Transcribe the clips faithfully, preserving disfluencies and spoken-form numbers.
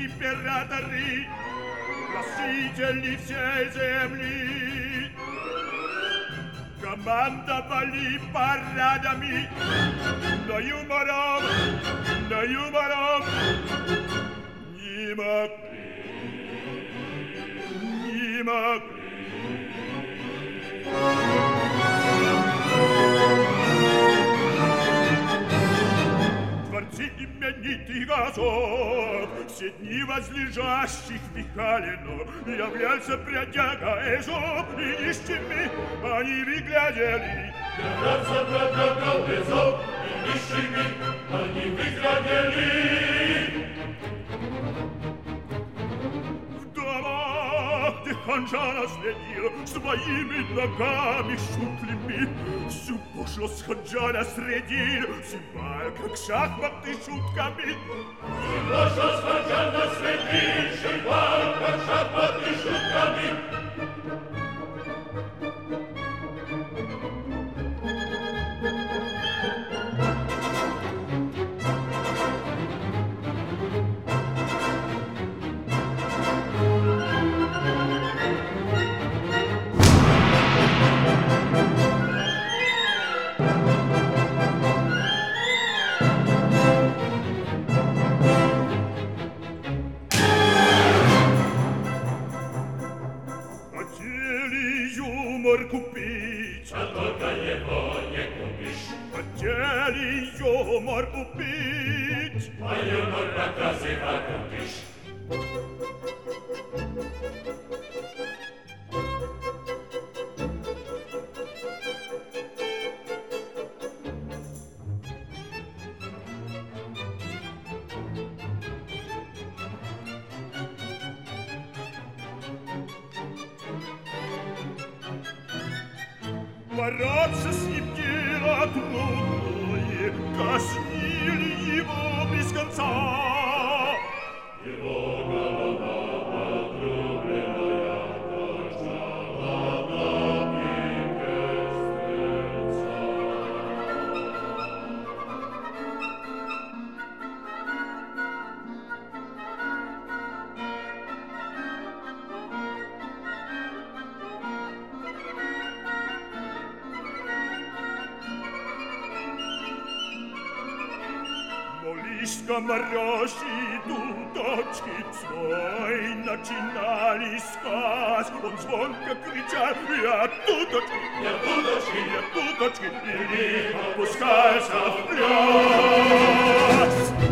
императоры, властители всей земли, командовали парадами, но юмором, но юмором не могли, не могли. Творцы именитых газов, все дни возлежащих Михалину, являлся бродяга Эзоп, и нищими они выглядели. Являлся бродяга Эзоп, и нищими они выглядели. В домах, где ханжа наследил, своими ногами шутлями, всю пошлость ханжа наследил, символ, как шахматы шутками. Всю пошлость ханжа наследил, символ, как шахматы шутками. Купить, а только его не купишь. Хотели юмор убить, а юмор показы покупишь. Бороться с ним дело трудное, казнили его без конца. Его голова отрубленная, торчала на пике стрельца. Лишь скоморохи дудочки свой начинали сказ. Он звонко кричал: «Я дудочки, я дудочки, я дудочки!» И лихо пускался в пляс.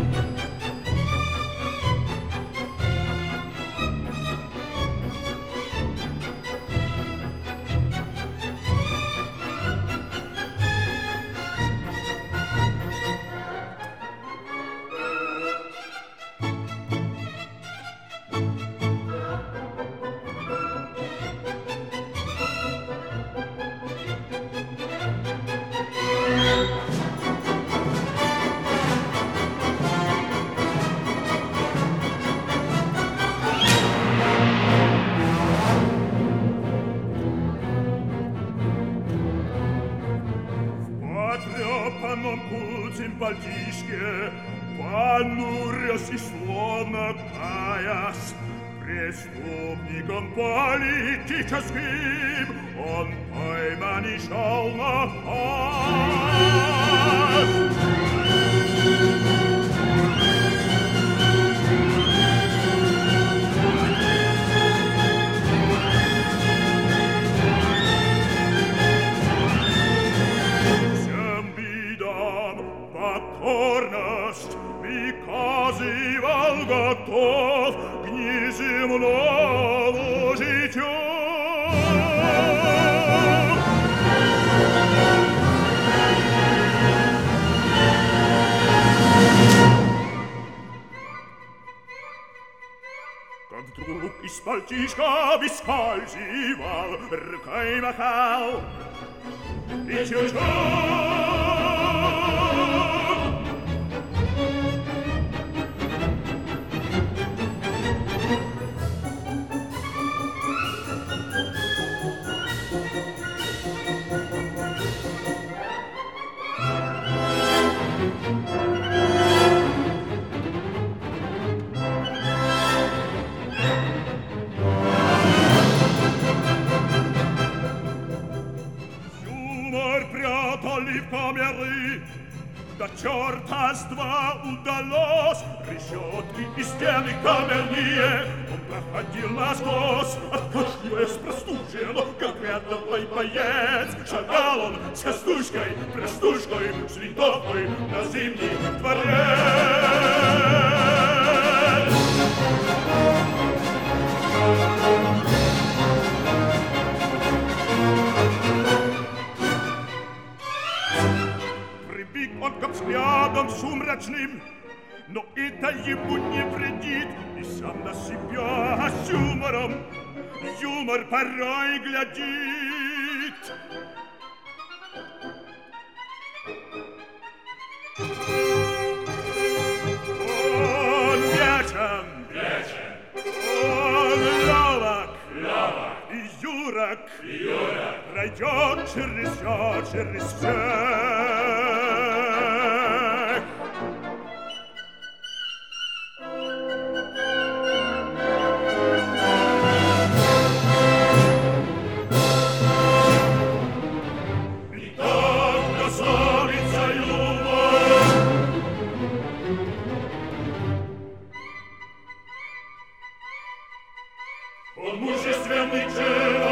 Бальтишке, понурясь и словно таясь, преступником политическим он пойман и шел на пас. Покорность приказывал готов к неземному житию. Как вдруг из пальтишка выскальзывал, рукой махал и чужой. вошли в камеры. До черта с два удалось, решетки и стены камерные. Он проходил насквозь, откашливаясь простужен, как рядовой боец. Шагал он с костушкой, простушкой, с винтовкой на зимний дворец. Он к взглядам сумрачным, но это ему не вредит, и сам на себя с юмором, юмор порой глядит. Он вечен, вечен. Он ловок, ловок. И юрок, и юрок. Пройдет через все, через все. Он мужественный человек.